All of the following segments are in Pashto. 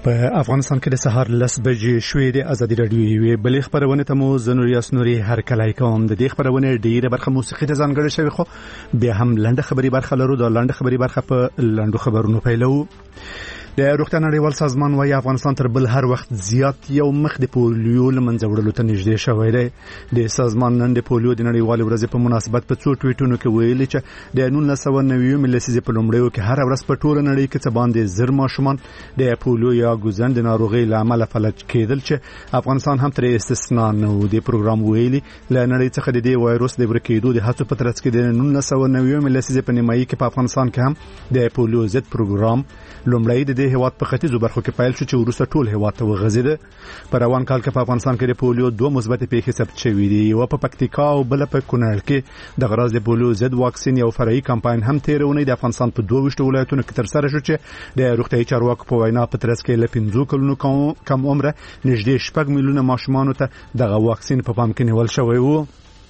په افغانستان کې د سهار 10 بجې شوې د ازادي رادیو یوې بلې خبرونه ته مو زنوري اسنوري هر کله کوم د دې خبرونه ډیره برخه موسیقي ته ځانګړې شوی خو بیا هم لنډه خبري برخه لرو د لنډه خبري برخه په لنډو خبرونو پیلو د روغتیا نړیوال سازمان وايي افغانستان تر بل هر وخت زیات یو مخ د پولیو لمنځه وړلو ته نږدې شوی دی د سازمان نن د پولیو د نړیوال ورځ په مناسبت په څو ټویټونو کې ویلي چې د 1990 لسیزې په لومړیو کې هر ورځ په ټوله نړۍ کې څه باندې زر ماشومان د پولیو یا ګوزن د ناروغۍ له امله فلج کېدل چې افغانستان هم تر استثنا نه و د پروګرام ویلي له نړۍ څخه د دې وایروس د ورکېدو د هڅو په ترڅ کې د 1990 لسیزې په نیمایي کې په افغانستان کې هم د پولیو ضد پروګرام لومړی د هیواد په ختیځو برخو کې پیل شو چې وروسته ټول هیواد ته وغځېد په روان کال کې په افغانستان کې د پولیو دوه مثبت پیښې ثبت شوې دي یو په پکتیکا او بل په کونړ کې د غراض د پولیو ضد واکسین یو فرعي کمپاین هم تیرونه د افغانستان په 22 ولایتونو کې تر سره شو چې د روغتیايي چارواکو په وینا په ترڅ کې له 15 کلونو کم عمره نږدې 6 میلیونه ماشومان ته دغه واکسین په پام کې نیول شوی وو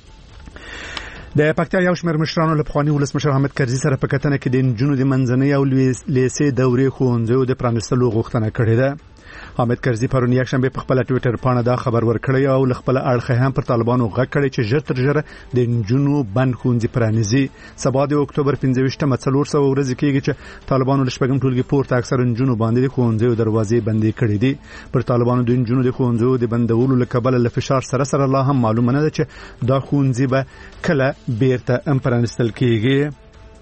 د پکتیا یو شمېر مشرانو له پخواني ولسمشر حامد کرزي سره په کتنه کې د نجونو د منځنۍ او لیسې دورې ښوونځیو د پرانیستلو غوښتنه کړې ده حامد کرزي پرون یک شنبه په خپل ټوئیټر باندې دا خبر ورکړی او له خپل اړخه هم پر طالبانو غږ کړی چې ژر تر ژره د نجونو بند ښوونځي پرانیزي سبا د اکتوبر 15مه 400 ورځې کېږي چې طالبانو له شپږم ټولګي پورته اکثر نجونو باندې د ښوونځیو دروازې بندې کړې دي پر طالبانو د نجونو د ښوونځیو د بندولو له کبله له فشار سره لا هم معلومه نه ده چې دا ښوونځي به کله بیرته پرانیستل کېږي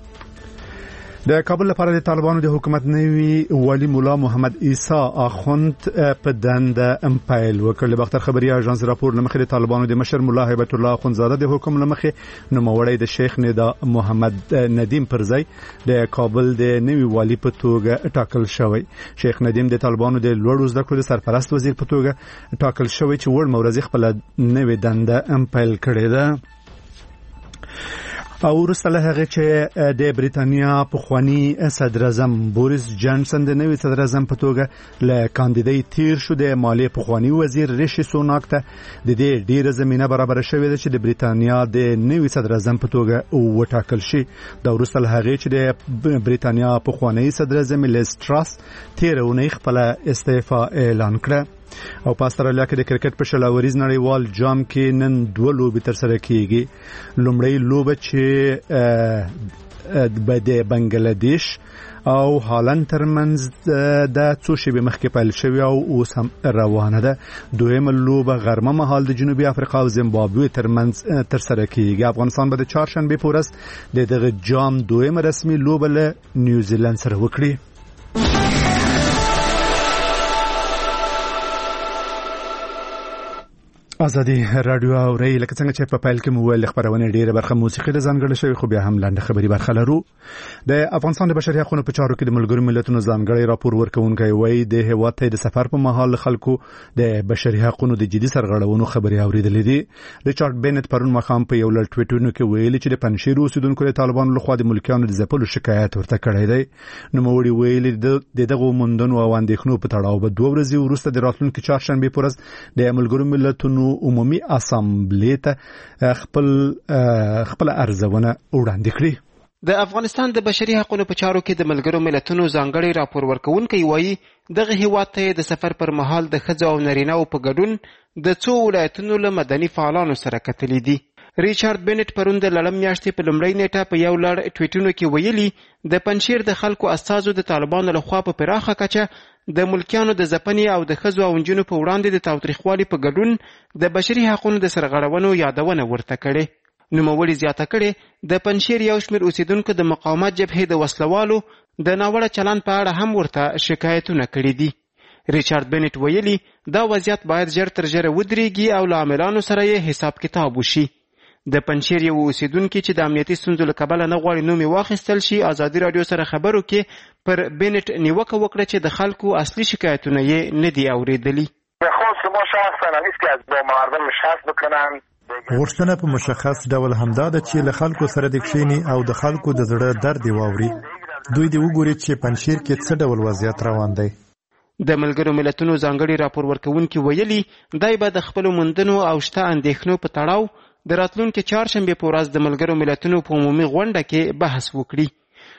د کابل لپاره د طالبانو د حکومت نوی والی مولا محمد عیسی اخوند په دنده امپایل وکړ باختر خبري اژانس راپور لمخې د طالبانو د مشر مولا هیبت الله اخوندزاده د حکم لمخې نوموړی د شیخ ندا محمد ندیم پرزی د کابل د نوی والی په توګه ټاکل شوی شیخ ندیم د طالبانو د لوړو زده کړو د سرپرست وزیر په توګه ټاکل شوی چې وړ مورزي خپل نوی دنده امپایل کړی ده او وروسته له هغه چې د بریتانیا پخوانی صدر اعظم بوریس جانسن د نوي صدر اعظم په توګه له کاندیدای تیر شو د مالیې پخوانی وزیر ریشي سوناک ته د دې ډیره زمينه برابر شوې ده چې د بریتانیا د نوي صدر اعظم په توګه وټاکل شي دا وروسته له هغه چې د بریتانیا پخوانی صدر اعظم لیز ټراس تیرونه خپل استعفا اعلان کړ او په استرالیا کې د کرکټ په شلاوریز نړیوال جام کې نن دوه لوبې تر سره کیږي لومړی لوبه چې د بنگلاديش او هالند ترمنځ د څو شېبې مخکې پیل شوی او اوس هم روانه ده دویمه لوبه غرمه مهال د جنوبي افریقا او زیمبابوې ترمنځ تر سره کیږي افغانستان به د چهارشنبه په ورځ د دغه جام دویمه رسمي لوبه له نیوزیلند سره وکړي ازادي رادیو او ری لکه څنګه چې په پایل کې مو ویل خبرونه ډیره برخه موسیقي د ځانګړل شوی خو بیا هم لنډه خبري برخه لرو د افغانستان د بشري حقوقو په چارو کې د ملګرو ملتونو ځانګړی راپور ورکوونکی وایي د هیواد ته د سفر په مهال خلکو د بشري حقوقو د جدي سرغړونو خبري اوریدلې دي ریچارډ بینټ پرون مخام په یو لړ ټویټونو کې ویلي چې د پنځشیر اوسیدونکو د طالبانو لخوا د ملکیانو د ځپلو شکایت ورته کړی دی نو موړي ویلي د دغه موندنو او اندېښنو په تړاو به 2 ورځې وروسته د راتلونکي چهارشنبه په ورځ د ملګرو ملتونو عمومي اسامبلې ته خپل ارزونه وړاندې کړي د افغانستان د بشري حقوقو په چارو کې د ملګرو ملتونو ځانګړی راپور ورکوونکی وایي دغه هیواد ته د سفر پر مهال د ښځو او نارینه‌و په ګډون د څو ولایتونو له مدني فعالانو سره کتلې دي ریچارډ بینټ پرون د لړم میاشتې په لومړۍ نیټه په یو لړ ټویټونو کې ویلي د پنځشیر د خلکو استازو د طالبانو لخوا په پراخه کچه د ملکیانو د ځپنې او د ښځو او نجونو په وړاندې د تاوتریخوالي په ګډون د بشري حقوقو د سرغړونو یادونه ورته کړې نوموړي زیاته کړې د پنځشیر یو شمېر اوسیدونکو د مقاومت جبهې د وسلوالو د ناوړه چلند په اړه هم ورته شکایتونه کړي دي ریچارډ بینټ ویلي دا وضعیت باید ژر تر ژره ودرېږي او له عاملانو سره یې حساب کتاب وشي د پنځشیر یو اوسیدونکي چې د امنیتي ستونزو له کبله نه غواړي نوم یې واخیستل شي ازادي رادیو سره خبرو کې پر بینټ نیوکه وکړه چې د خلکو اصلي شکایتونه یې نه دي اوریدلي خاص ما شخصا نیست که از با مردم شخص بکنن غوښتنه په مشخص ډول همدا ده چې له خلکو سره د کښینی او د خلکو د زړه درد واوري دوی دې وګوري چې پنځشیر کې څه ډول وضعیت روان دی د ملګرو ملتونو ځانګړي راپور ورکوونکي ویلي دای به د خپلو موندنو او شته اندېښنو په تړاو د راتلونکي چهارشنبه په ورځ د ملګرو ملتونو په عمومي غونډه کې بحث وکړي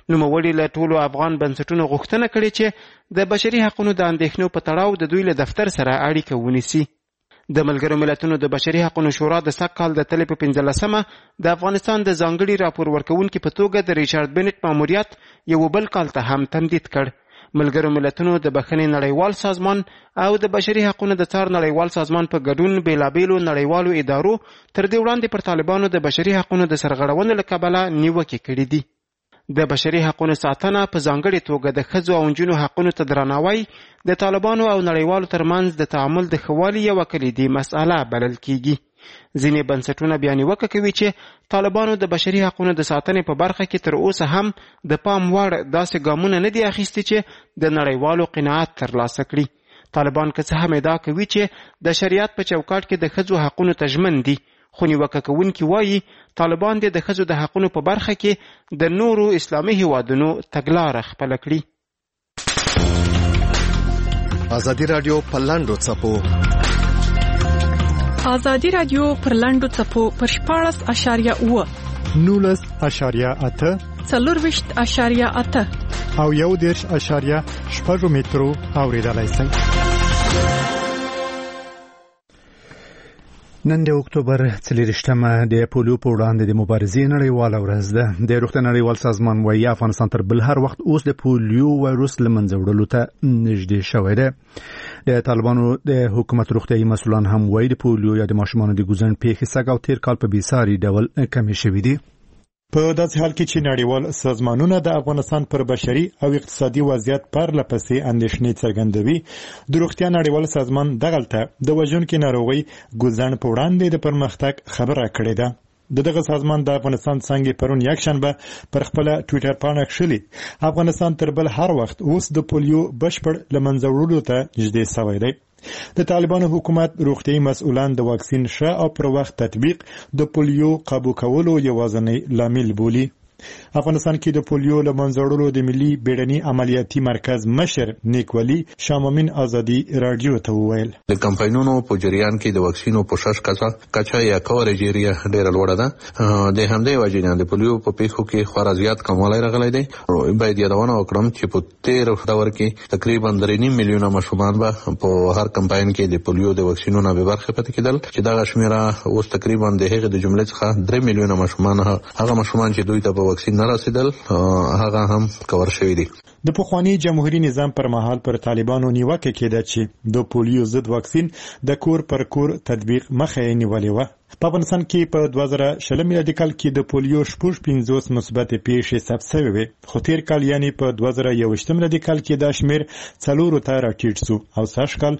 نوموړي له ټولو افغان بنسټونو غوښتنه کړې چې د بشري حقوقو د اندېښنو په تړاو د دوی له دفتر سره اړیکه ونیسي. د ملګرو ملتونو د بشري حقوقو شورا د سږ کال د تلې په 15مه د افغانستان د ځانګړي راپور ورکوونکي په توګه د ریچارډ بنټ ماموریت یو بل کال ته هم تمدید کړ. ملګرو ملتونو د بخښنې نړیوال سازمان او د بشري حقوقو د څار نړیوال سازمان په ګډون بیلابیلو نړیوالو ادارو تر دې وړاندې پر طالبانو د بشري حقوقو د سرغړونې له کبله نیوکې کړې دي. د بشري حقوقو ساتنه په ځانګړي توګه د ښځو او نجونو حقونو ته درناوی د طالبانو او نړیوالو ترمنځ د تعامل د ښه والي یوه کلیدي مسئله بلل کیږي. ځینې بنسټونه بیا نیوکه کوي چې طالبانو د بشري حقوقو د ساتنې په برخه کې تر اوسه هم د پام وړ داسې ګامونه نه دي اخیستي چې د نړیوالو قناعت ترلاسه کړي. طالبان که څه هم ادعا کوي چې د شریعت په چوکاټ کې د ښځو حقونو ته ژمن دي، خو نیوکه کوونکي وایي طالبان د ښځو د حقونو په برخه کې د نورو اسلامي هیوادونو تګلاره خپله کړي. ازادي راډیو پر لاندو څپو ازادي راډیو پر لاندو څپو پر 14.8 19.8 40.8 او 1.6 مترو اوریدلای شئ. نن د اکتوبر 24مه د پولیو په وړاندې د مبارزې نړیواله ورځ ده. د روغتیا نړیوال سازمان وايي افغانستان تر بل هر وخت اوس د پولیو وایروس له منځه وړلو ته نږدې شوی دی. د طالبانو د حکومت روغتیايي مسؤلان هم وايي د پولیو یا د ماشومانو د ګوزن پیښې سږ او تیر کال په بېساري ډول کمې شوې دي. په داسې حال کې چې نړیوال سازمانونه د افغانستان پر بشري او اقتصادي وضعیت پرله پسې اندېښنې څرګندوي، د روغتیا نړیوال سازمان دغلته د وژونکې ناروغۍ ګوزن په وړاندې د پرمختګ خبره کړې ده. دغه سازمان د افغانستان څنګه پرون یکشنبه پر خپل ټوئیټر باندې کښلي افغانستان تر بل هر وخت اوس د پولیو بشپړ لمنځه وړلو ته نږدې شوی دی. د طالبانو حکومت روغتیايي مسؤلان د واکسین ښه او پر وخت تطبیق د پولیو قابو کولو یوازینی لامل بولي. افغانستان کې د پولیو له منځه وړلو د ملي بیړني عملیاتي مرکز مشر نیکولي شامامین ازادي رادیو ته وویل د کمپاینونو په جریان کې د واکسینو پوښښ کچا یا کوریج ایریا ډېره لوړه ده. د همدې وجې نه د پولیو په پیښو کې خورا زیات کموالی راغلی دی. باید یادونه وکړم چې په تیر دور کې تقریبا 3.5 میلیونه ماشومان به په هر کمپاین کې د پولیو د واکسینونو به برخه پاتې کېدل، چې دغه شمیره اوس تقریبا د هغې د جملې څخه 3 میلیونه ماشومان هغه ماشومان چې دوی ته په واکسین نه رسیدل هغه هم کور شوی دي. د پخوانی جمهوریت نظام پر مهال پر طالبانو نیوکه کېده چې د پولیو ضد واکسین د کور پر کور تطبیق مخه نیولې و. په افغانستان کې په 2020 میلادي کال کې د پولیو 55 مثبت پیښې ثبت شوې وې، خو تیر کال یعنی په 2021 میلادي کال کې دا شمیر 4 ته راټیټ شو او سږ کال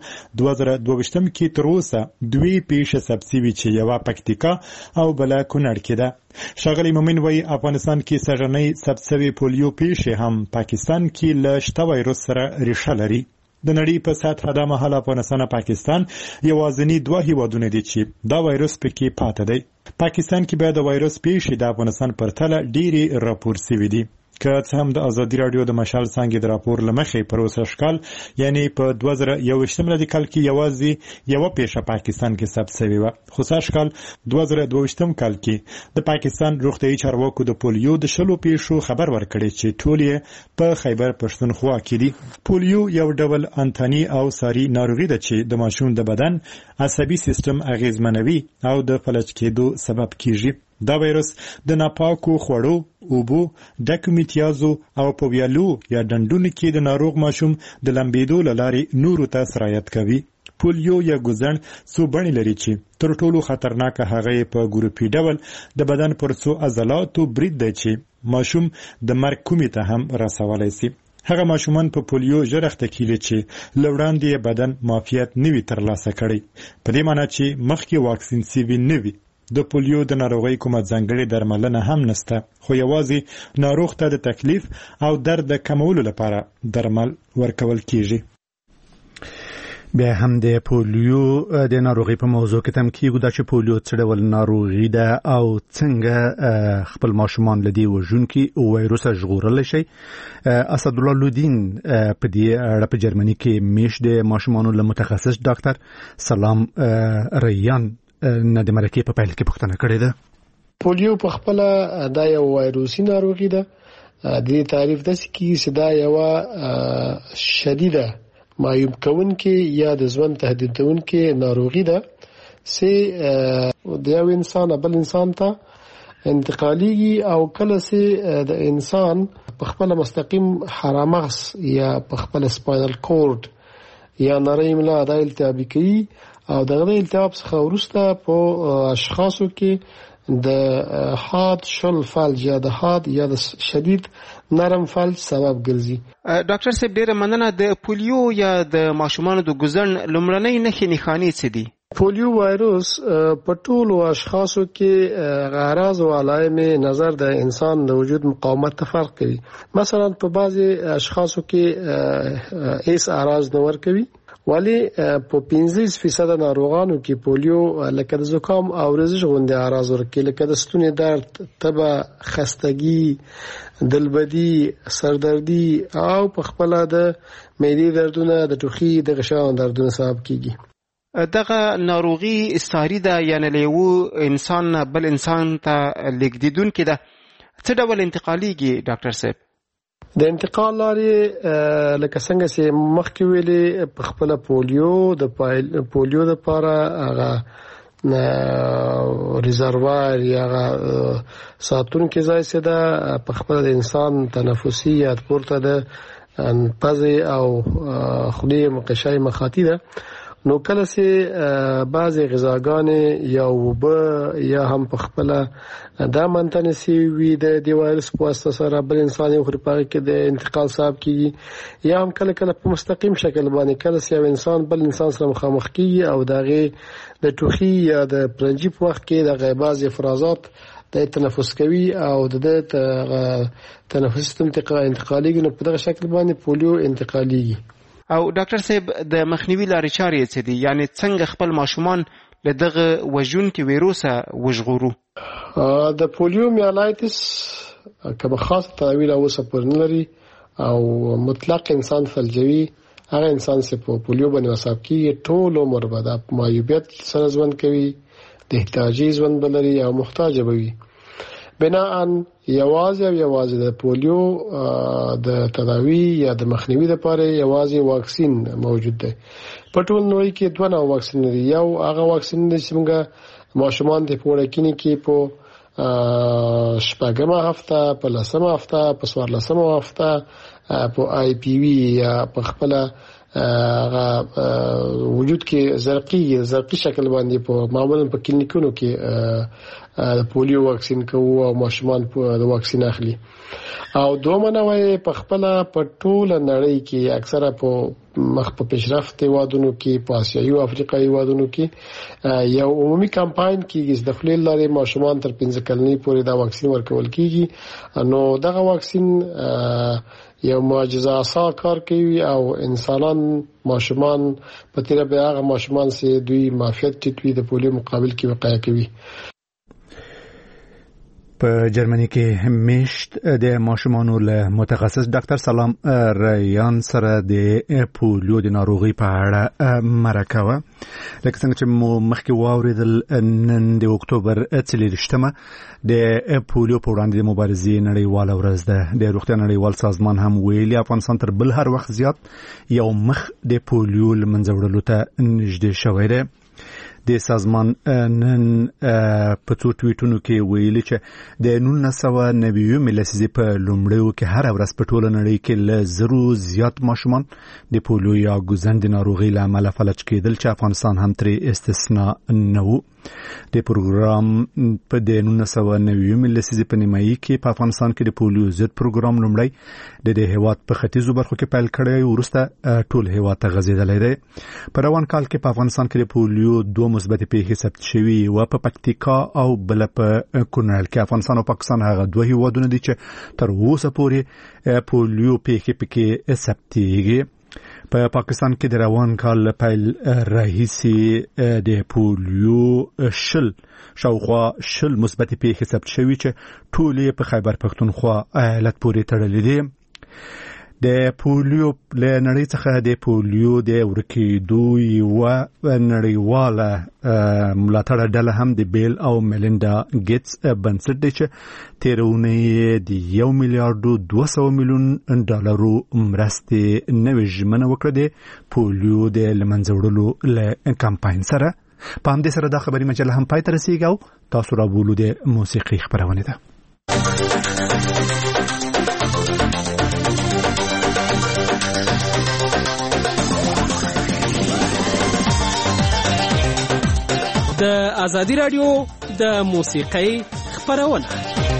2022 کې تر اوسه 2 پیښې ثبت شوې چې یوه پکتیکا او بله کونړ کې ده. ښاغلی مومن وایي افغانستان کې سږنۍ ثبت شوې پولیو پیښې هم پاکستان کې له شته وایروس سره ریښه لري. د نړۍ په سطحه د مهال افغانستان او پاکستان یوازینی دوه هیوادونه دي چې دا وایروس پکې پاتې دی. پاکستان کې به د وایروس پیښې د افغانستان پر تله ډېرې راپور شوي دي. که څه هم د ازادي راډیو د مشال څانګې د راپور له مخې پر اوسه کال یعنی په 2021 میلادي کال کې یوازې یوه پیښه پاکستان کې ثبت شوې وه، خو سږ کال 2022 کال کې د پاکستان روغتیايي چارواکو د پولیو د 10 پیښو خبر ورکړی چې ټول یې په خیبر پښتونخوا کې دي. پولیو یو ډول انتاني او ساري ناروغي ده چې د ماشوم د بدن عصبي سیستم اغیزمنوي او د فلج کېدو سبب کیږي. دا وایروس د ناپاکو خوړو، اوبو، ډکو میتیازو او په ویالو یا ډنډونو کې د ناروغ ماشوم د لمبېدو له لارې نورو ته سرایت کوي. پولیو یا ګوزن څو بڼې لري چې تر ټولو خطرناکه هغه په ګروپي ډول د بدن پر څو عضلاتو برید دی چې ماشوم د مرګ کومې ته هم رسولی شي. هغه ماشومان په پولیو ژر اخته کیږي چې له وړاندې بدن معافیت نه وي ترلاسه کړی، په دې معنی چې مخکې واکسین شوي نه وي. د پولیو د ناروغۍ کومه ځانګړې درملنه هم نشته، خو یوازې ناروغ ته د تکلیف او درد د کمولو لپاره درمل ورکول کیږي. بیا هم د پولیو د ناروغۍ په موضوع کې تم کیږي چې پولیو څه ډول ناروغي ده او څنګه خپل ماشومان له دې وژونکي وایروس ژغورلی شي. اسدالله لودین په دې اړه په جرمني کې میش د ماشومانو له متخصص ډاکټر سلام ریان نه د مرکې په پیل کې پوښتنه کړې ده. پولیو په خپل دا یو وایروسي ناروغي ده د تعریف داسې کیږي چې دا یو شدیده معیوب کوونکې یا د ژوند تهدیدونکې ناروغي ده چې د یو انسان بل انسان ته انتقالیږي او کله چې د انسان په خپل مستقیم حرامغز یا په خپل سپاینل کورد یا نری ملا د التهابي کوي او دغه التهاب څخه وروسته په اشخاصو کې د حاد شل فلج یا د حاد یا د شدید نرم فلج سبب ګرځي. ډاکټر صاحب ډیره مننه. د پولیو یا د ماشومانو د ګزن لومړنۍ نښې نښانې څه دي؟ پولیو وایروس په ټولو اشخاصو کې اعراض او علائم نظر د انسان د وجود مقاومت ته فرق کوي. مثلا په بعضي اشخاصو کې هیڅ اعراض نه ورکوي، ولی په 15% ناروغانو کې پولیو لکه د زکام او رزش غوندې اعراض ورکوي، لکه د ستوني درد، تبه، خستګي، دلبدي، سردردي او په خپل د معدې دردونه، د ټوخي، د غشاو دردونه سبب کیږي. دغه ناروغي ساری ده، یعنی له یو انسان بل انسان ته لیږدیدونکې ده. څه ډول انتقالیږي ډاکټر صاحب؟ د انتقال لارې لکه څنګه چې مخکې ویلې په خپل پولیو د لپاره هغه ریزروار یا ساتونکي ځای څه ده په خپل د انسان تنفسي یا پورته د پزې او خولې مقشای مخاطی ده. نو کله چې بعضی غذاګانې یا وبه یا هم په خپل دا منتنسي وي د وایرس په واسطه سره بل انسان یو خرپاغه کې د انتقال سبب کیږي، یا هم کله کله په مستقیم شکل باندې کله چې یو انسان بل انسان سره مخامخ کیږي او دغه د ټوخي یا د پرنجي په وخت کې دغه بعضی افرازات د تنفس کوي او د تنفس سیستم انتقالي نو په دغه شکل باندې پولیو انتقالي. او ډاکټر صاحب د مخنیوي لارې چارې څه دي؟ یعنی څنګه خپل ماشومان له دغه وژونکي ویروسه وژغورو؟ د پولیو میالایتس کوم خاص تداوی لا اوسه پورې نه لري او مطلق انسان فلجوي هغه انسان چې په پولیو باندې مصاب کیږي ټول عمر به د معیوبیت سره ژوند کوي، د احتیاجي ژوند بلري او محتاج وي. بناءً یوازې د پولیو د تداوی یا د مخنیوي لپاره یوازې واکسین موجود دی. په ټول نړۍ کې دوه نوع واکسین دي. یو هغه واکسین دی چې موږ ماشومان ته په وړکینی کې په شپږمه هفته، په لسمه هفته، په 14مه هفته په آی پی وی یا په خپل وجود کې زرقي شکل باندې په معمولا په کلینیکونو کې د پولیو واکسین کوو او ماشومان د واکسین اخلي. او دومره نوې په خپل په ټول نړۍ کې اکثره په مخ په پیشرفت هیوادونو کې، په آسیایي او افریقایي هیوادونو کې یو عمومي کمپاین کیږي د خپل لارې ماشومان تر 15 کلنۍ پورې دا واکسین ورکول کیږي. نو دغه واکسین یو معجزه آسا کار کوي او انسانان ماشومان په تیر به هغه ماشومان چې دوی معافیت ټیټوي د پولیو مقابل کې وقایه کوي. په جرمني کې میشت د ماشومانو له متخصص ډاکټر سلام ریان سره د پولیو د ناروغي په اړه مرکه وه. لکه څنګه چې مخکې واورېدل، نن د اکتوبر 23مه د پولیو په وړاندې د مبارزې نړیواله ورځ ده. د روغتیا نړیوال سازمان هم ویلي افغانستان تر بل هر وخت زیات یو مخ د پولیو له منځه وړلو ته نږدې شوی دی. د سازمان نن په څو ټویټونو کې ویلي چې د 1990 لسیزې په لومړیو کې هر ورځ په ټوله نړۍ کې له 0 زیات ماشومان د پولیو یا ګوزن د ناروغۍ له امله فلج کېدل، چې افغانستان هم ترې استثنا نه و. د پروګرام په 1990 لسیزې په نیمایي کې په افغانستان کې د پولیو ضد پروګرام لومړی د هیواد په ختیځو برخو کې پیل کړی، وروسته ټول هیواد ته غځېدلی دی. په روان کال کې په افغانستان کې د پولیو 2 مثبت پیښې ثبت شوي و په پکتیکا او بل په کونړ کې. افغانستان او پاکستان هغه دوه هیوادونه دي چې تر اوسه پورې پولیو پیښې پکې ثبتېږي. په پاکستان کې د روان کال پیل راهیسې د پولیو شاوخوا 10 مثبت پیښې ثبت شوي چې ټولې په خیبر پښتونخوا ایالت پورې تړلې دي. د پولیو له نړۍ څخه د پولیو د ورکېدو یو نړیواله ملاتړ ډله هم د بیل او میلینډا ګیټس بنسټ دی چې تیرونه د 1 میلیارډ 200 میلیون ډالرو مرستې نوې ژمنه وکړه د پولیو د لمنځه له کمپاین سره. په همدې سره دا خبري مجله هم پای ته رسیږي او تاسو را بولو د موسیقي خبرونه ده. د ازادي رادیو د موسیقۍ خبرونه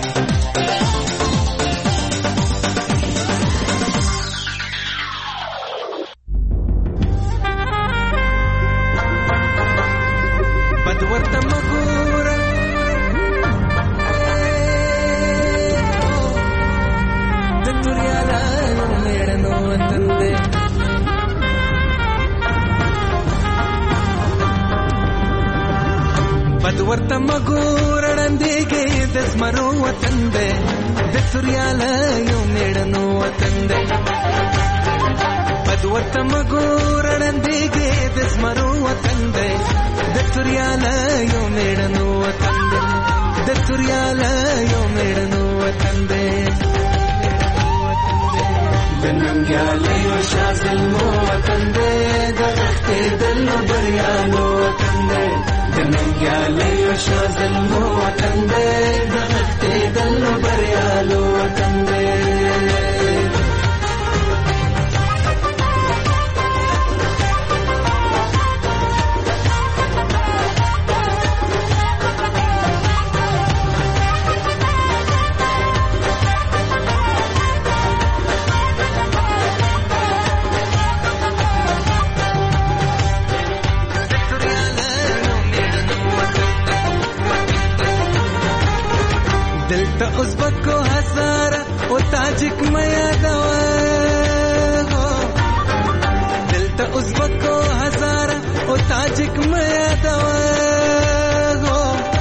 ورته مګور وړاندېږي د زمرو وطن دی د توریاله یو میړنو وطن دی. بد ورته مګور وړاندېږي د زمرو وطن دی د توریاله یو میړنو وطن دی د توریاله یو میړنو وطن دی. د ننګیاله یو شازلمو وطن دی د غښتېدلو بریالو وطن دی د ننګیاله یو شازلمو وطن دی د غښتېدلو بریالو وطن دی. دلته ازبکو هزاره او تاجک میا دوا دلته ازبکو هزاره او تاجک میا دوا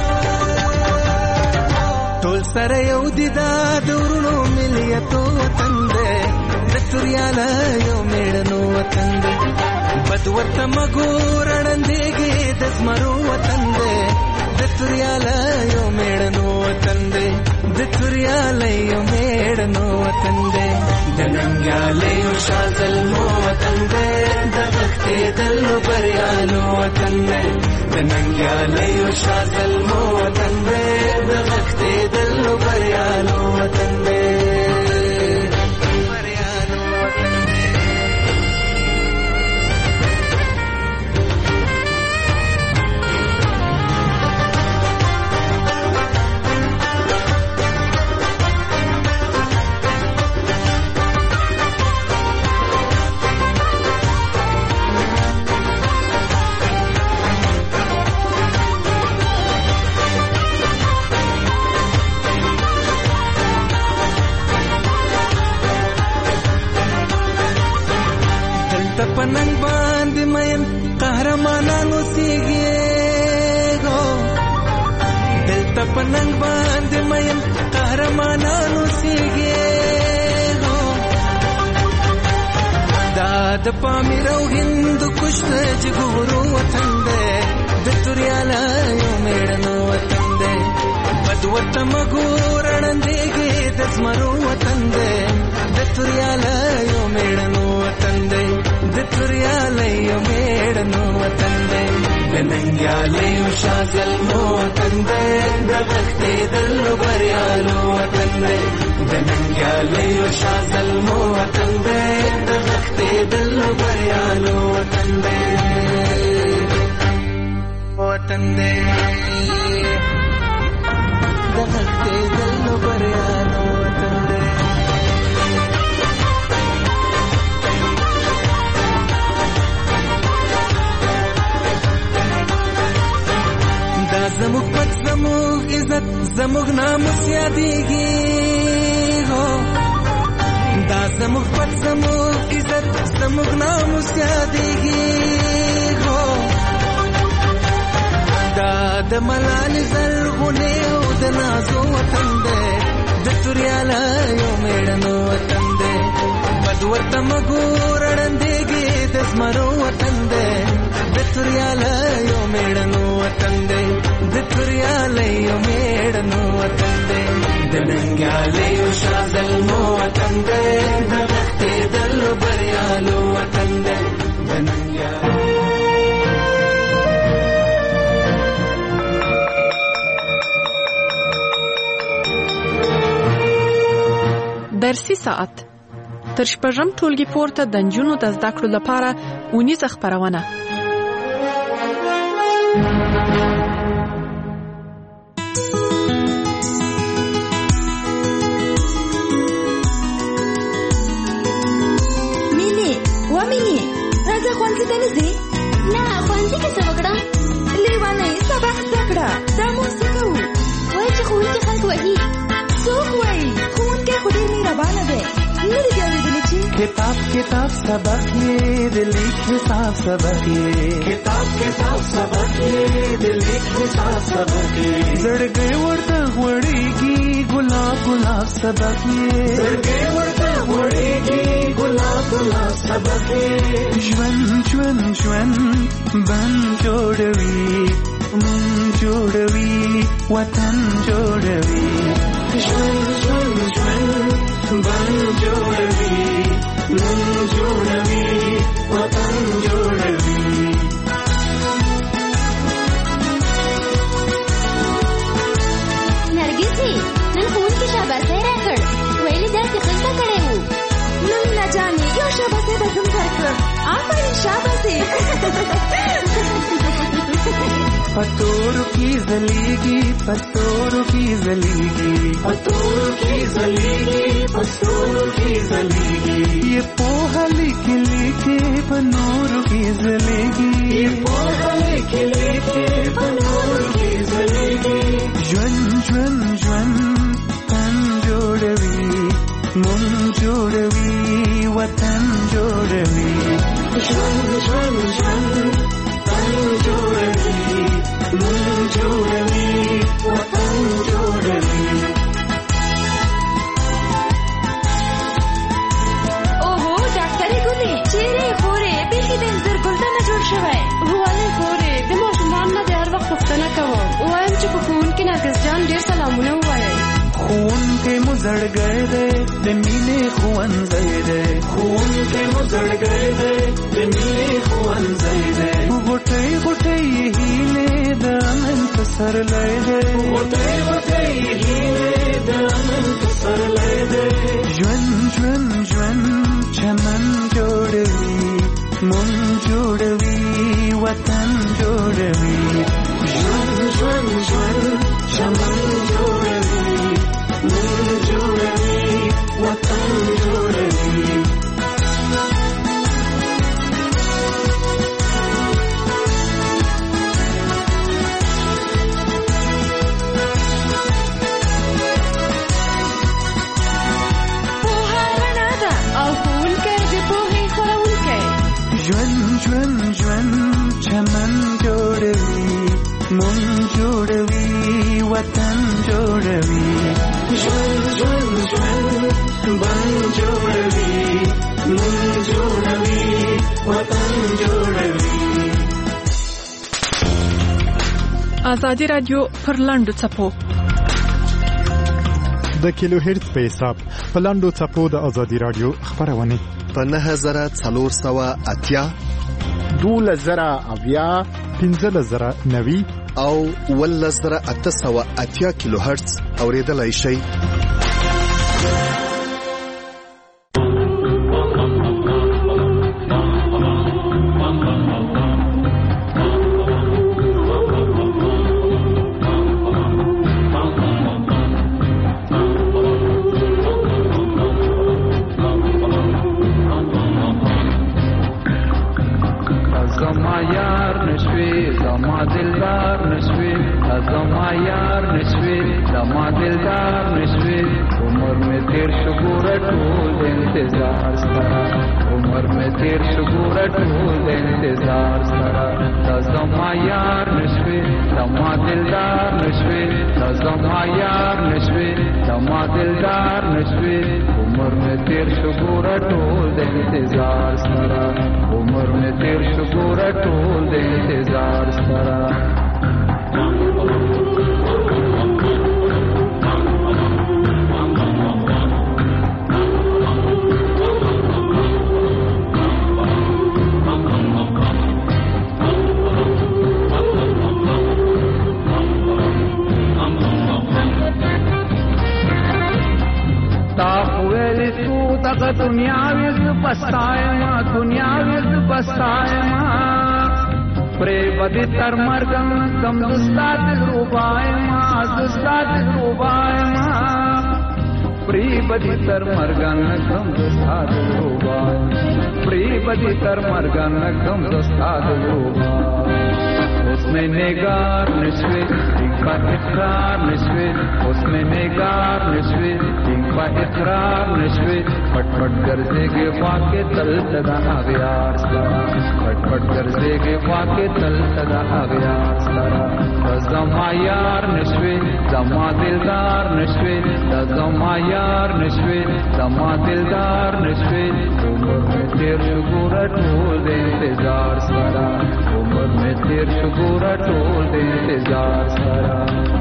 ټول سره یو دي دا دورونو ملیتو وطن دی د توریاله یو میړنو وطن دی. بد ورته مګور وړاندېږي د زمرو وطن دی د توریاله یو میړنو وطن دی د توریاله یو میړنو وطن دی د ننګیاله یو شازلمو وطن دی د غښتېدلو بریالو وطن دی د ننګیاله یو شازلمو وطن دی د غښتېدلو بریالو وطن دی. پننګ باندې مېن قهرمانانو سیږي دلته پننګ باندې مېن قهرمانانو سیږي دا د پامیر او هند کوشت جګورو وطن دی د توریاله یو میړنو وطن دی. بد ورته مګور وړاندېږي د زمرو وطن دی د توریاله یو میړنو وطن دی د توریاله یو میړنو وطن دی د ننګیاله یو شازلمو وطن دی د غښتېدلو بریالو وطن دی د ننګیاله یو شازلمو وطن دی د غښتېدلو بریالو وطن دی وطن دی د غښتېدلو بریالو وطن دی. زموږ پت زموږ عزت زموږ ناموس یادېږي دا زموږ پت زموږ عزت زموږ ناموس یادېږي دا د ملالې زرغونې او د نازو وطن دی د توریاله یو میړنو وطن دی. بد وطن دی د توریالیو میړنو وطن دی د توریالیو میړنو وطن دی د ننګیالیو شازلمو وطن دی د غښتېدلو بریالو وطن دی د ننګیالیو. درسي ساعت تر شپږم ټولګي پورته د نجونو د زده کړو لپاره اونیزه خپرونه. مینې راځه ښوونځي ته نه ځې؟ نه ښوونځي کې څه وکړم؟ لیوانۍ سبق زده کړه دا مو څه کوو؟ وایي چې ښوونکي خلک وهي. څوک وایي؟ ښوونکی خو ډېر مهربانه دی. نه دې بیا اورېدلې چې کتاب سبق یې د لیک حساب سبق یې کتاب سبق یې د لیک حساب سبق یې زړګی ورته غوړېږي ګلاب سبق یې زړګی ورته غوړېږي ګلاب سبق یې ژوند بن جوړوي مون جوړوي وطن جوړوي ژوند بن جوړوي مون جوړوي وطن جوړوي. نرګسي نن ښوونکي شاباسي راکړ ویلي داسې ښه زده کړی وو. نن نه جانې یو شاباسي به زم درکړم. آفرین شاباسي. پتورو کی زلیگی پتورو کی زلیگی پتورو کی زلیگی پتورو کی زلیگی یہ پوہا لکھ لکھے پنورو کی زلیگی یہ پوہا لکھ لکھے پنورو کی زلیگی جون تن جوڑوی من جوڑوی وطن جوڑوی جون تن جوڑوی من جوړوي وطن جوړوي. اوهو ډاکټرې ګلې چیرې خورې بیخي د انځر ګلته نه جوړ شوی. ولې خورې د ماشومان نه د هر وخت پوښتنه کوم وایم چې په ښوونکي نرګس جان ډېر سلامونه ووایئ. ښوونکی مو زړګی دی د مینې ښوونځی دی ښوونکی مو زړګی دی د مینې ښوونځی دی غوټۍ یې هیلې د امن پسرلی دی غوټۍ یې هیلې د امن پسرلی دی ژوند چمن جوړوي مون جوړوي وطن جوړوي ژوند چمن جوړوي مون جوړوي وطن جوړوي. پوهه رڼا ده او ښوونکی د پوهې خپروونکی. ژوند چمن جوړوي مون جوړوي وطن جوړوي ژوند بن جوړوي مون جوړوي وطن جوړوي. ازادي رادیو پر لاندو څپو د کیلو هرتز په حساب په لاندو څپو د ازادي رادیو خبرونه په 9480 12090 15090 او 11880 کیلو هرتز اوریدلای شئ. دلدار نشوي عمر میں تیر شو ګوره ټول د انتظار سره عمر میں تیر شو ګوره ټول د انتظار سره دنیاوی زبستایما دنیاوی زبستایما پری بدی تر مرگم کم دستا دل روبایما دستا دل روبایما پری بدی تر مرگم کم دستا دل روبایما پری بدی تر مرگم کم دستا دل روبایما اس میں نگار نشوی ان کا اقرار نشوی اس میں نگار نشوی ان کا اقرار نشوی پٹ پٹ گرزے گے واقع تل تدا اغیار سرا پٹ پٹ گرزے گے واقع تل تدا اغیار سرا زما یار نشوی زما دلدار نشوی زما یار نشوی زما دلدار نشوی عمر میں تیر شگورا ٹھول دے انتظار سرا عمر میں تیر شگورا ٹھول دے انتظار سرا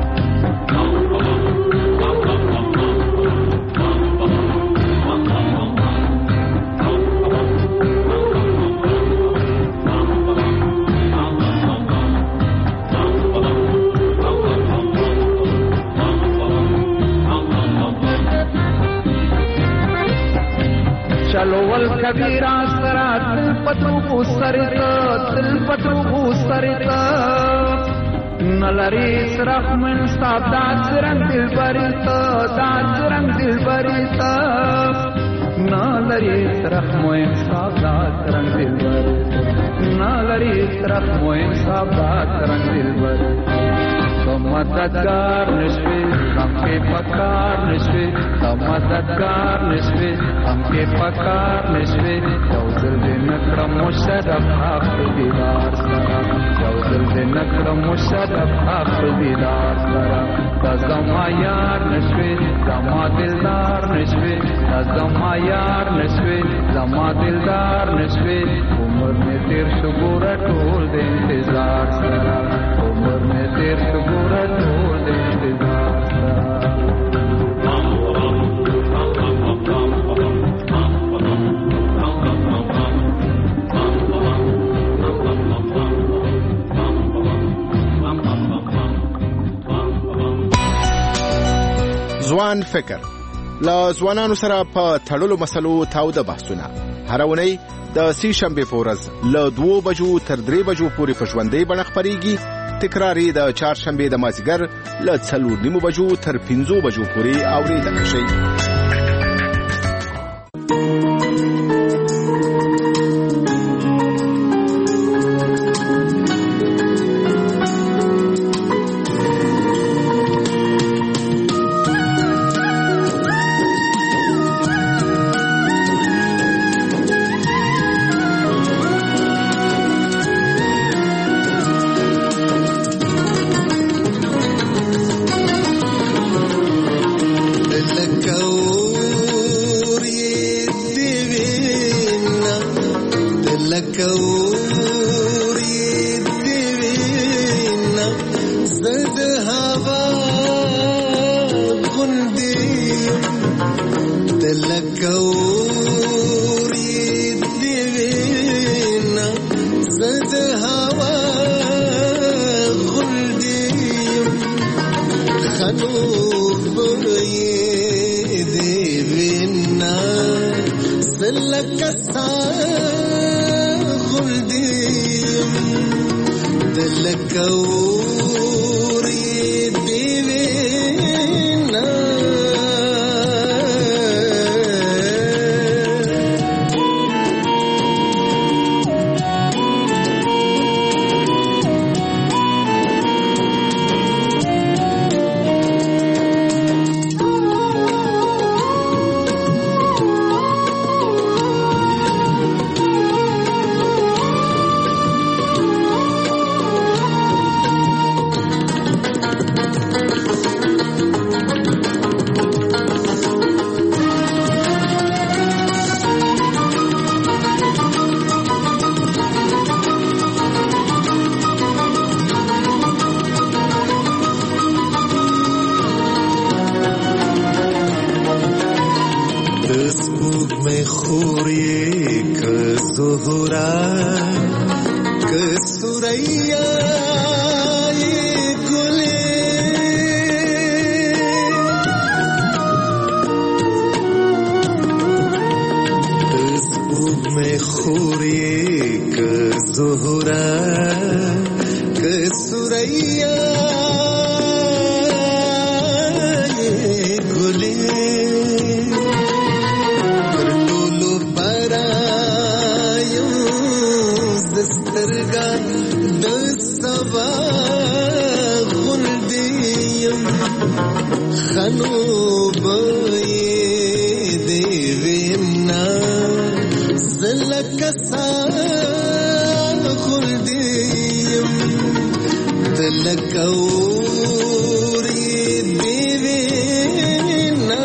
چلو والکبیر آسرا دل پتو بوسریتا دل پتو بوسریتا نلریس رحم انصاب داد سرنگ دل بریتا داد سرنگ دل بریتا نلریس رحم انصاب داد سرنگ دل بریتا نلریس رحم انصاب داد سرنگ دل بریتا مددگار نشوی ہم کے پکار نشوی مددگار نشوی ہم کے پکار نشوی جوزل دے نکرم مشرف حق دیدار سرا جوزل دے نکرم مشرف حق دیدار سرا زما یار نشوی زما دلدار نشوی زما یار نشوی زما دلدار نشوی عمر میں تیر شگورا ٹھول دے انتظار سرا عمر میں تیر شگورا ٹھول دے انتظار سرا ځوان فکر له ځوانانو سره په تړلو مسلو تاوده بحثونه هر اونۍ د سې شنبې په ورځ له 2 بجو تر 3 بجو پورې په ژوندۍ بڼه خپرېږي تکراري د چهارشنبې د مازدیګر له 4:30 بجو تر 5 بجو پورې اورېدل شي خنوب دیوینا زلکسا خلدیم دلکوری دیوینا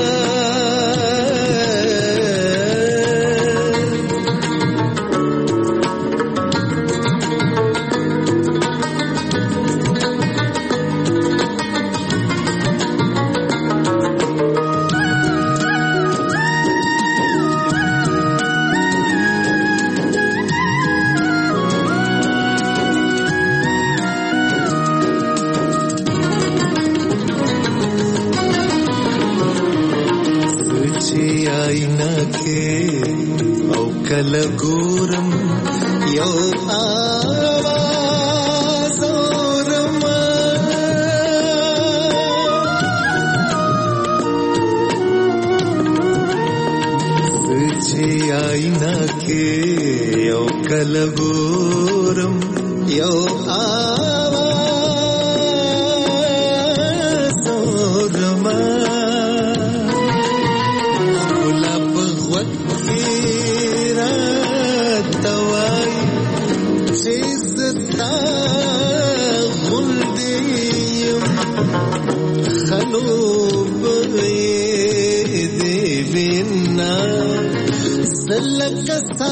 کله ګورم یو آواز اورم سچې آینا کې یو کله ګورم یو آواز اورم خنوب دیوینا زلکسا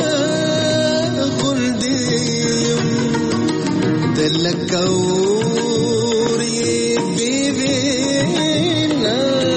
خلدیم دلکوری دیوینا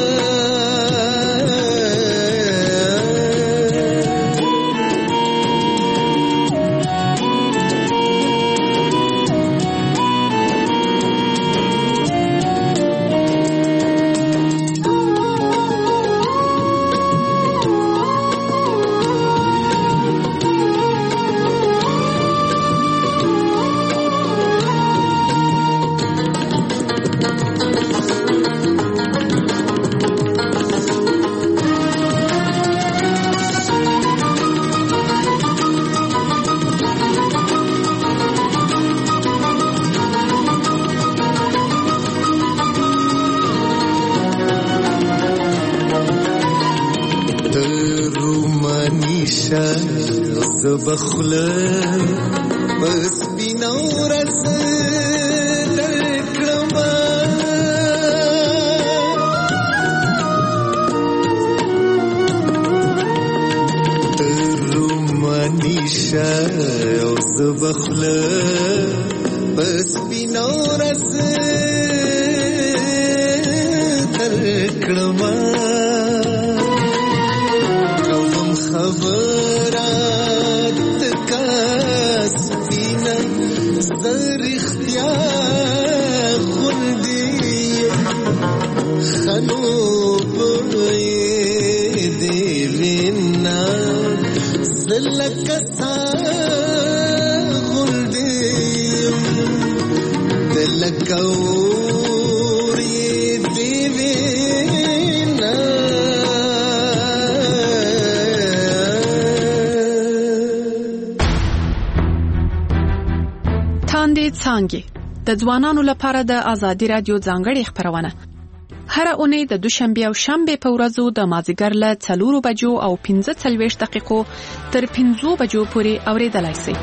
بخله بس بینورس درکړم رومانیشه او بخله بس بینورس درکړم کوم خبرات کاسبینا زر اختیار خلدیم خنوب دیوینا زلکسا خلدیم دلکوری دیوینا څانګې د ځوانانو لپاره د آزادي رادیو ځانګړې خبرونه هر اونۍ د دوشنبه او شنبه په ورځو د مازیګر له 4 بجو او 15 دقیقو تر 5 بجو پورې اوریدلای شئ.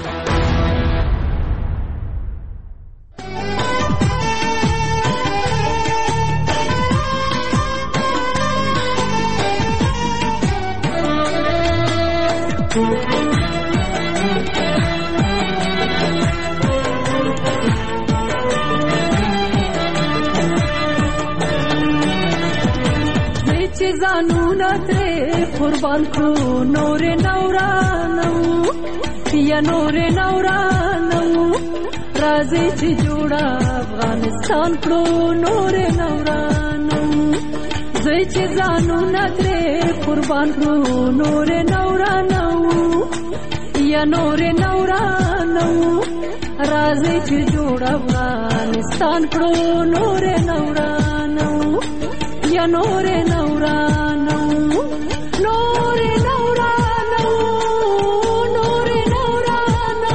زانونا ترې قربان کړو نور نورانو یا نور نورانو راځي چې جوړه افغانستان کړو نور نورانو زوی چې زانونا ترې قربان کړو نور نورانو یا نور نورانو راځي چې جوړه افغانستان کړو نور نورانو یا نور نورانو نور نورانو نور نورانو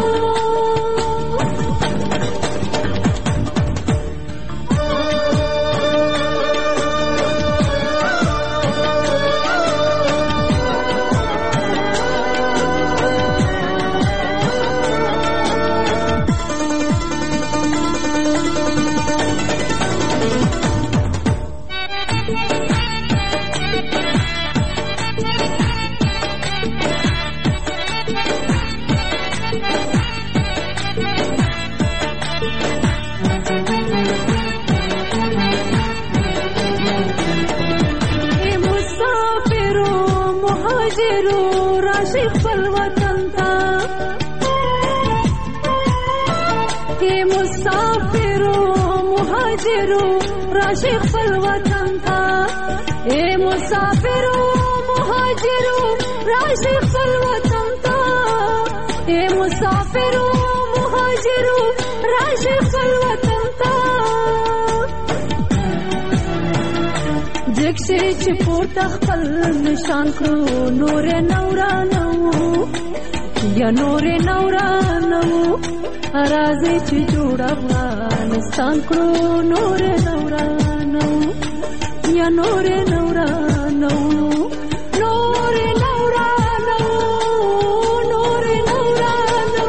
راشي خپل وطن ته اے مسافرو مهاجرو راشي خپل وطن ته اے مسافرو مهاجرو راشي خپل وطن ته اے مسافرو مهاجرو راشي خپل وطن ته جکشي چې پورته خپل نشان کړو نور نورانو یا نور نورانو راځي چې جوړ افغانستان کړو نور نورانو یا نور نورانو نور نورانو نور نورانو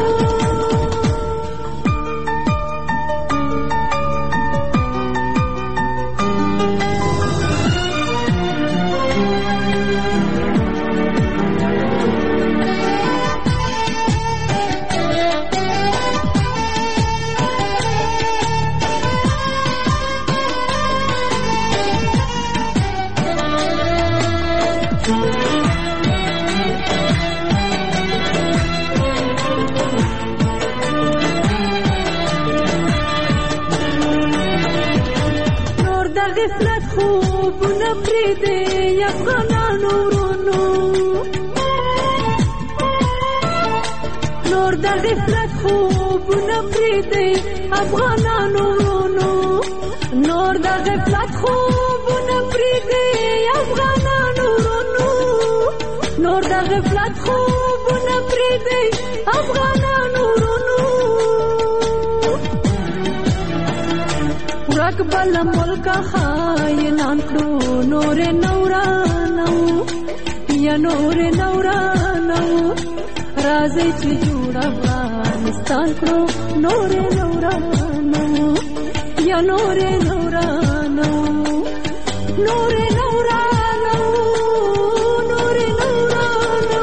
غفلت خوبونه پرېږدي افغانانو ورونو نور د غفلت خوبونه پرېږدي افغانانو ورونو نور د غفلت خوبونه پرېږدي افغانانو ورونو نور د غفلت خوبونه پرېږدي افغانانو ورونو ورک بل ملک خاینان کړو نور نورانو یا نور نورانو راځي چې جوړ افغانستان کړو نور نورانو یا نور نورانو نور نورانو نور نورانو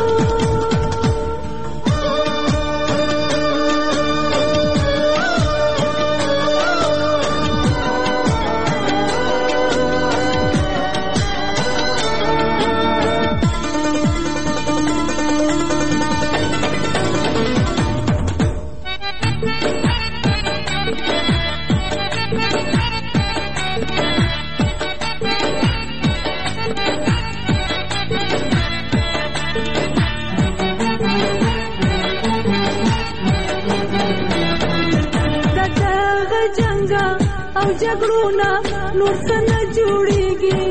او جګړونه نور څه نه جوړېږي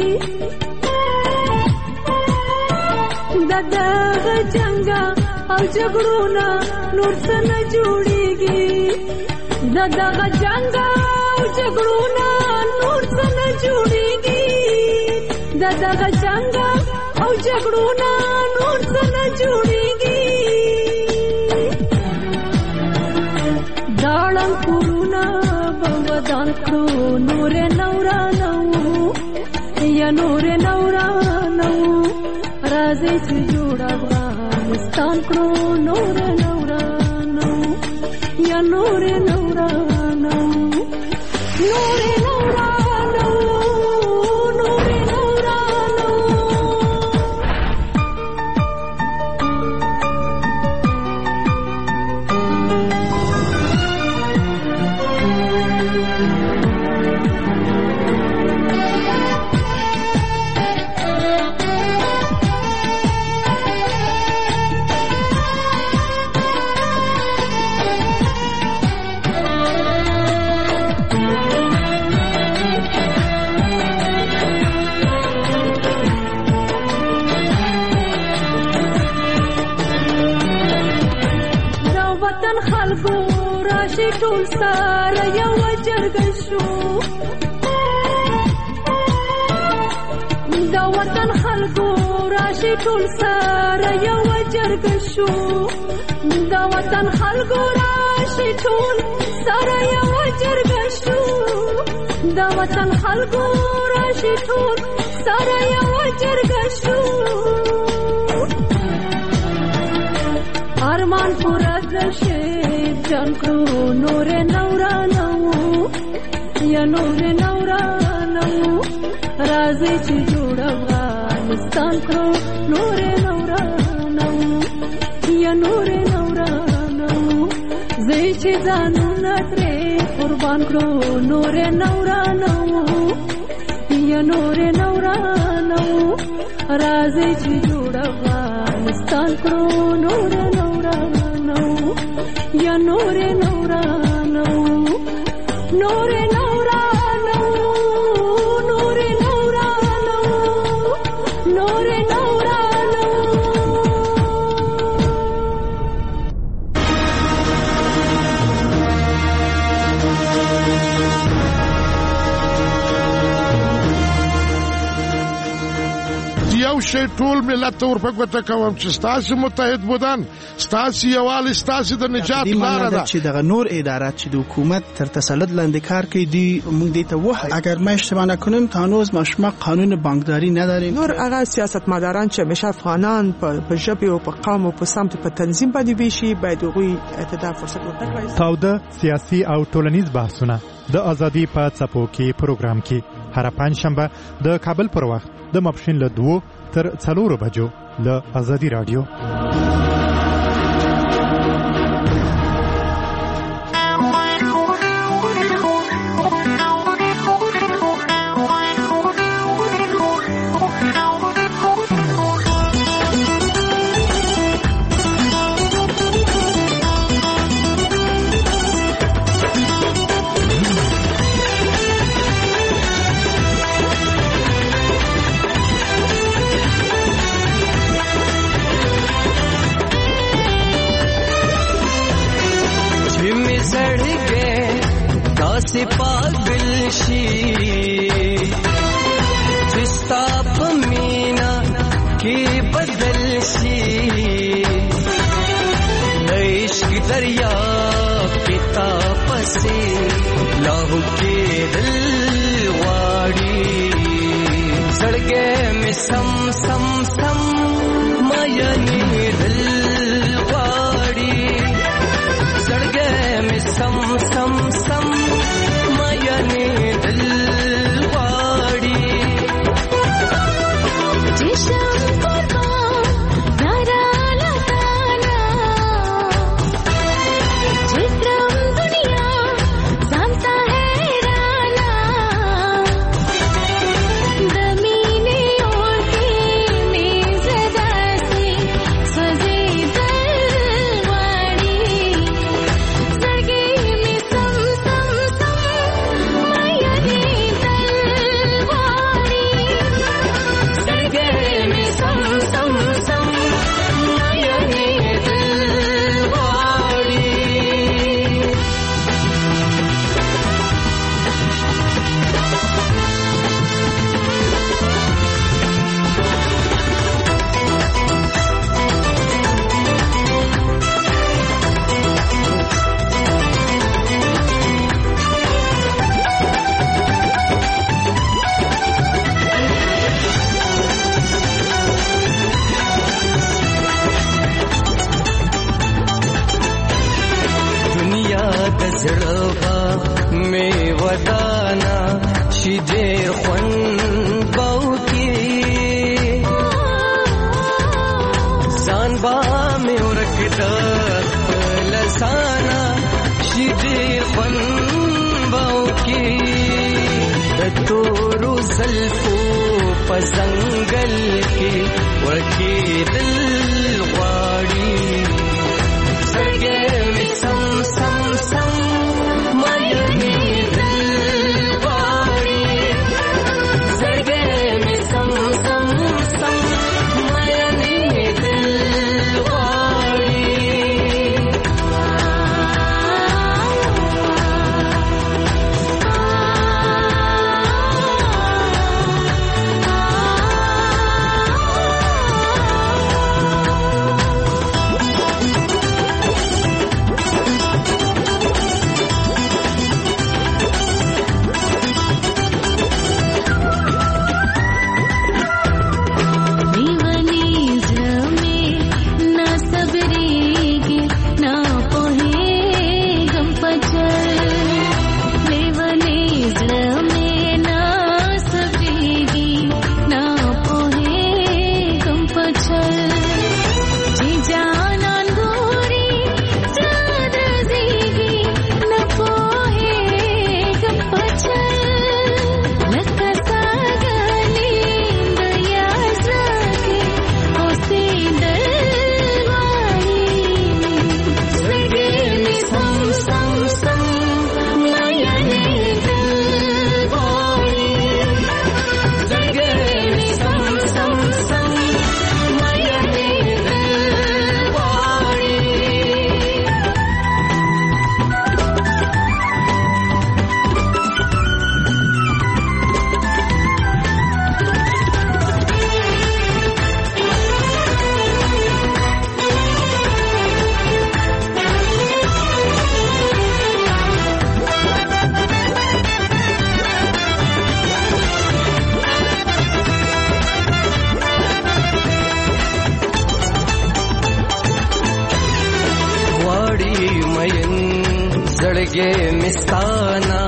د دغه جنګه او جګړونه نور څه نه جوړېږي د دغه جنګه او جګړونه نور څه نه جوړېږي د دغه جنګه او جګړونه نور څه نه جوړېږي داړم کورونه ودان کړو نور نورانو یا نور نورانو راځي چې جوړ افغانستان کړو نور نورانو یا نور نورانو نور نورانو نور نورانو خلکو راشي ټول سره یو جرګه شو د وطن خلکو راشي ټول سره یو جرګه شو د وطن خلکو راشي ټول سره یو جرګه شو د وطن خلکو راشي ټول سره یو جرګه شو ارمان پورا نشي جان کړو نور نورانو یا نور نورانو راځي چې جوړ افغانستان کړو نور نورانو یا نور نورانو زه چې ځانونه ترې قربان کړو نور نورانو یا نور نورانو راځي چې جوړ افغانستان کړو نور نورانو یا نور نورانو نور نورانو نور نورانو نور نورانو یو شی ټول ملت ته ورپګوته کوم چې ستاسو متحد بودن ستاسو یووالي ستاسو د نجات لاره ده چې دغه نور ادارات چې د حکومت تر تسلط لاندې کار کوي دی موږ دې ته وایو اگر ما اشتباه نکنم تا هنوز ما قانون بانکداری نداریم نور هغه سیاستمداران چې همیشه افغانان په ژبه او په قوم او په سمت په تنظیم باندې ویشي باید هغوی اعتدال فرصت ورکړي تاوده سیاسي او ټولنیز بحثونه د ازادي په څپو کې پروګرام کې هر پنځشنبه د کابل پر وخت د ماپښین له 2 تر 4 بجو له ازادي رادیو से पागल शी जिस्ता पमीना के बदल शी इश्क दरिया पिता पसे लाहू के दिल वाड़ी सड़के में सम सम सम मायने दिल वाड़ी सड़के में सम सम सम मायने दिल वाड़ी जिशम कुर्बान नारा लगाना जित्रम दुनिया जानता है राना दमीने और में ज़दा से सजे दलवाड़ी सरगे में सम सम सम मायने दलवाड़ी सरगे में सम सम सम मायने दलवाड़ी दुनिया दजड़वा में वदाना शिजे ख्वन बाउकी जानबा में उरकदा लसाना शिजे ख्वन बाउकी तोरू ज़ल्फो पजंगल के वकी दिल वाड़ी सरगे में सम सम सम मायने दिल वाड़ी सरगे में सम सम सम मायने दिल वाड़ी زړګې مستانا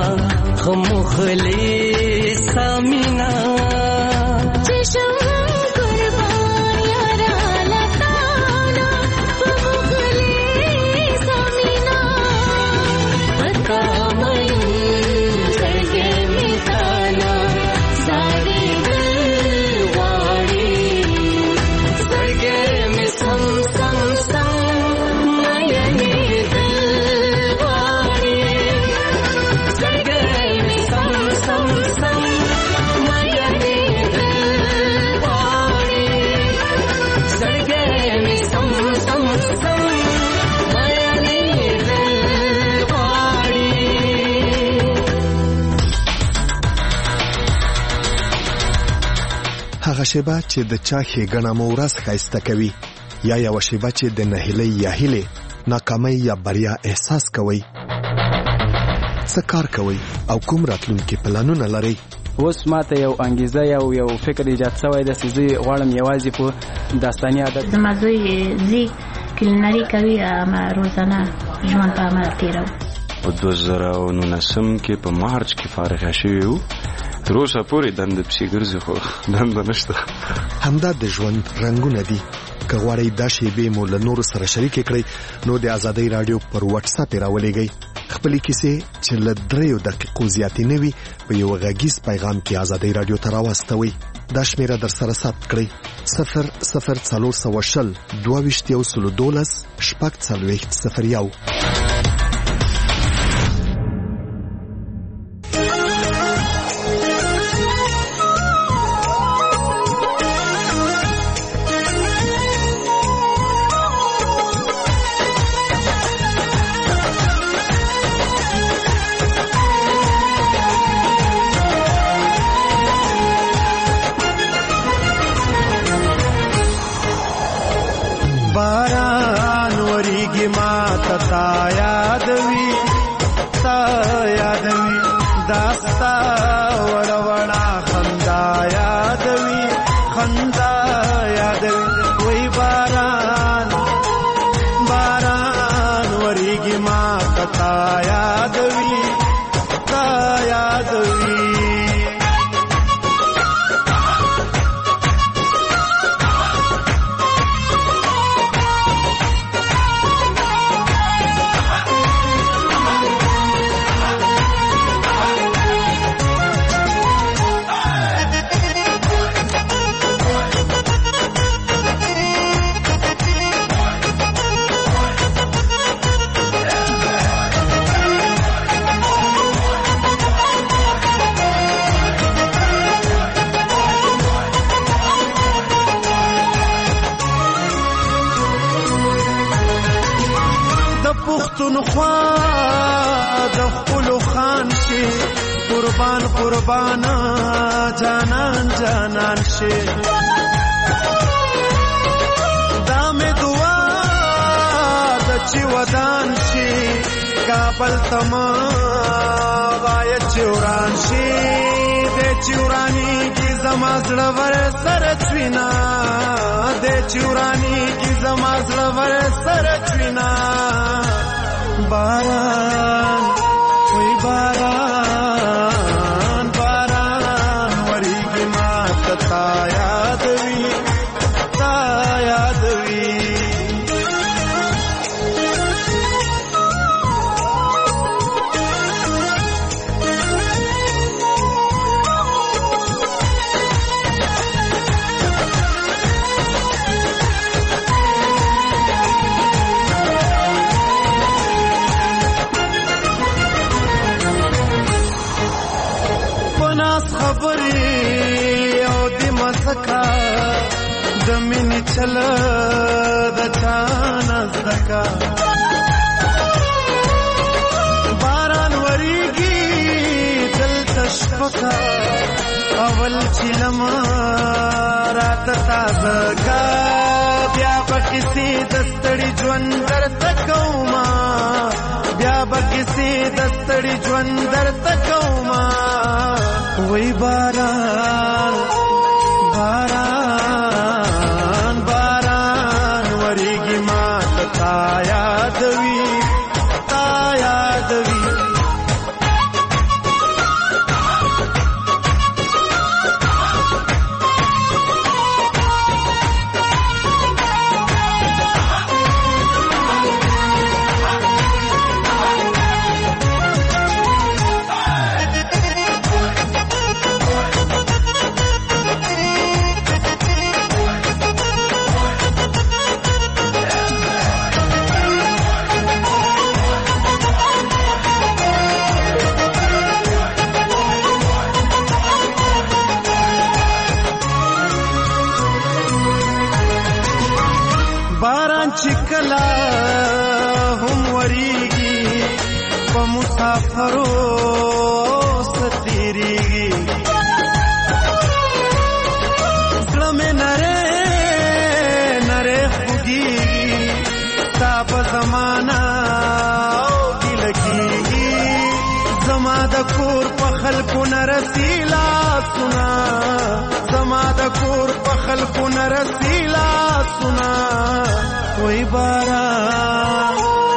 خمخلي سامینا چشم قربان یارا لتانا خمخلي سامینا پتا مین زړګې مستانا ساري دلواړي زړګې می سم سم سم مایې هغه شیبه چې د چا ښېګڼه مو ورځ ښایسته کوي یا یوه شیبه چې د نهیلۍ یا هیلې ناکامۍ یا بریا احساس کوئ څه کار کوئ او کوم راتلونکي پلانونه لرئ اوس ماته یو انګیزه یو فکر ایجاد شوی دی چې زه غواړم یوازې په داستاني عادت زما زوی زی کلینري کوي اما روزانه ژوند په عمل تېروو په 2019 کې په مارچ کې فارغ شوی وو تر اوسه پورې دنده پسې ګرځي خو دنده نشته همدا د ژوند رنګونه دي که غواړئ دا شیبې مو له نورو سره شریکې کړئ نو د ازادۍ راډیو پر واتس اپ راولېږئ خپلې کیسې چې له 3 دقیقو زیاتې نه وي په یو غږیز پیغام کې ازادۍ راډیو ته راواستوئ دا شمیره در سره ثبت کړئ 00412 باران وریږي ما تا یادوي داستا وړه وړه خندا یادوي وای باران وریږي ما تا یادوي پښتونخوا د خپل خان شي قربان جانان شي دا مې دعا د چې ودان شي کابل تما وای چوران شي د چورانی کی زما زړه ور سر چوینا د چورانی کی زما زړه ور سر چوینا باران وی باران وریږي ما تا یادوي د مینې چل د چانه زدکا باران وریږي دلته شپکا اول چې لمه راته تازه کا بیا به کیسې د ستړي ژوند درته کومه وای باران وریږي ما تا یادوي کلا هم وریږي په مسافرو ستیریږي زړه مې نره نره خوږیږي ستا په زمانه او ګیله کېږي زما د کور په خلکو نه رسي لاسونه زما د کور په خلکو نه رسي لاسونه وای باران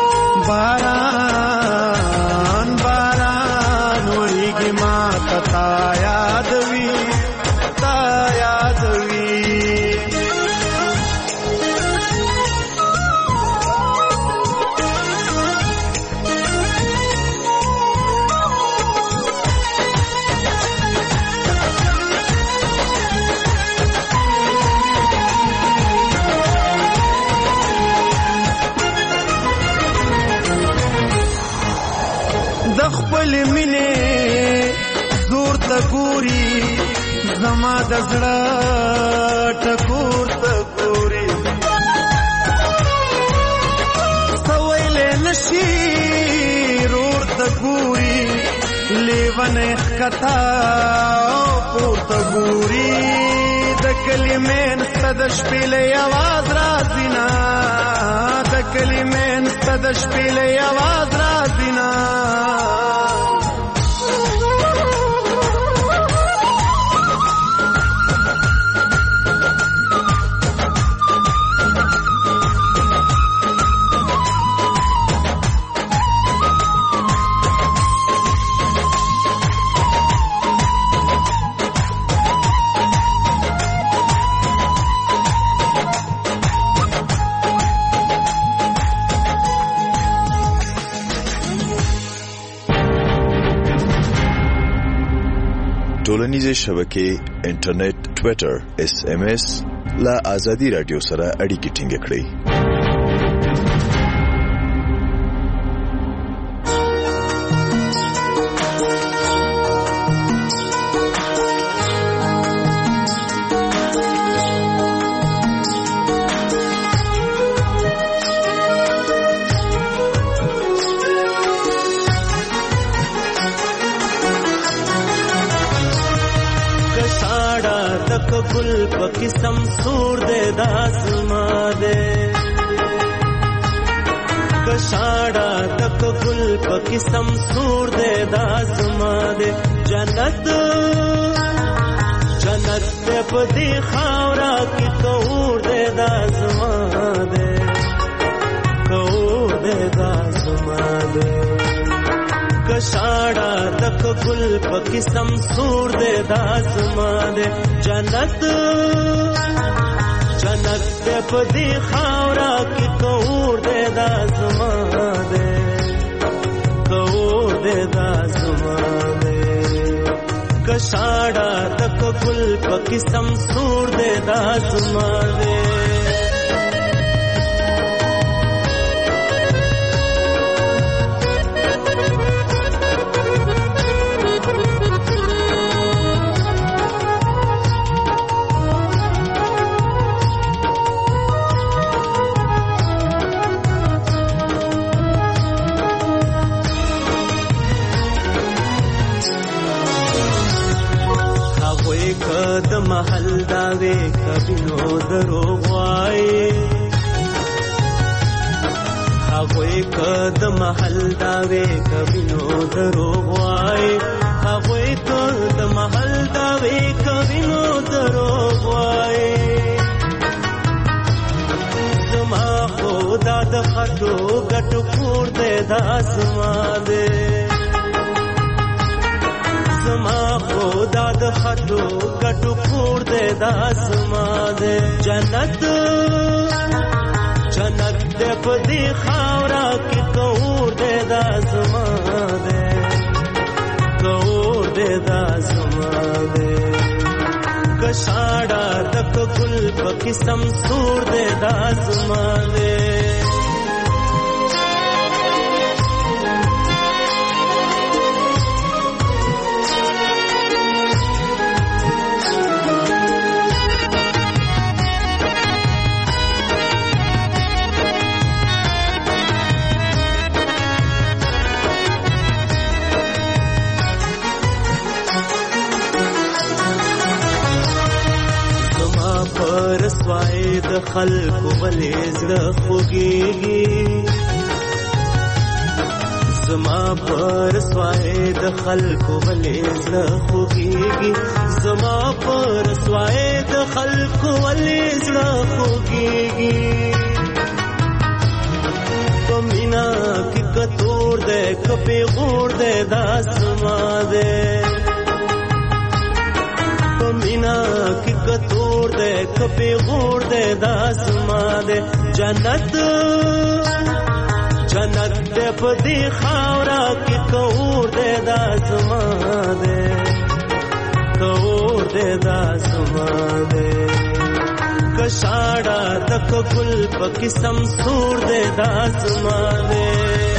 باران باران وریږي ما ته تا یادوي تا یادوي خپل مینه زور ته ګوري زما د زړه ټکور ته ګوري سویلې نشي رور ته ګوري لیونه ښکتا پور ته ګوري د کلمې نسته د شپېلې اواز راځي نه د کلمې نسته د شپېلې اواز راځي نه ټولنیزې شبکې انټرنیټ ټوئیټر SMS لا آزادي رادیو سره اړیکې ټینګ کړئ گل پکسم سور دے داسما دے کشاڑا تک گل پکسم سور دے داسما دے جنت جنت دے پدی خاورا کی کور دے داسما دے کور دے داسما دے کشاڑا تک گل پکسم سور دے داسما دے جنت جنت دے پدی خاورا کی کور دے داسما دے کور دے داسما دے کشاڑا تک گل پکسم سور دے داسما دے د محل داوے کبھی نو دروغ وائے هغوی کد محل داوے کبھی نو دروغ وائے هغوی کد محل داوے کبھی نو دروغ وائے زما خدا د خطو گٹ کور دے داسما دے زما خدا د خطو گٹو کور دے داسما دے جنت جنت دے پدی خاورا کی کور دے داسما دے کور دے داسما دے کشاڑا تک گل پکسم سور دے داسما دے د خلکو ولې زړه خوږېږي زما پر سوای د خلکو ولې زړه خوږېږي زما پر سوای د خلکو ولې زړه خوږېږي په مینا کې کتور دی که پیغور دی دا زما دی په مینا کې کتور دی که پیغور دی دا زما دی جنت جنت دې په دې خاورا کې کور دې دا زما دې کور دې دا زما دې کشاړه تک ګل په قسم سور دې دا زما دې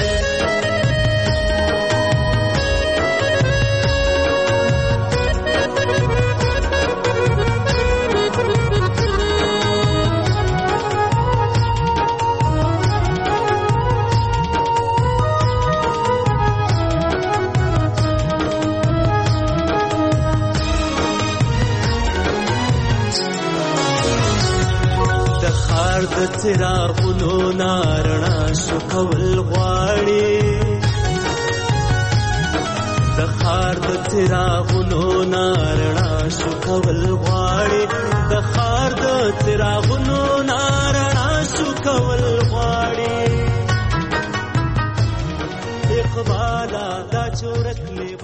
د څراغونو نارڼا شو کول غواړي د ښار د څراغونو نارڼا شو کول غواړي د ښار د څراغونو نارڼا شو کول غواړي اقبالا دا چورک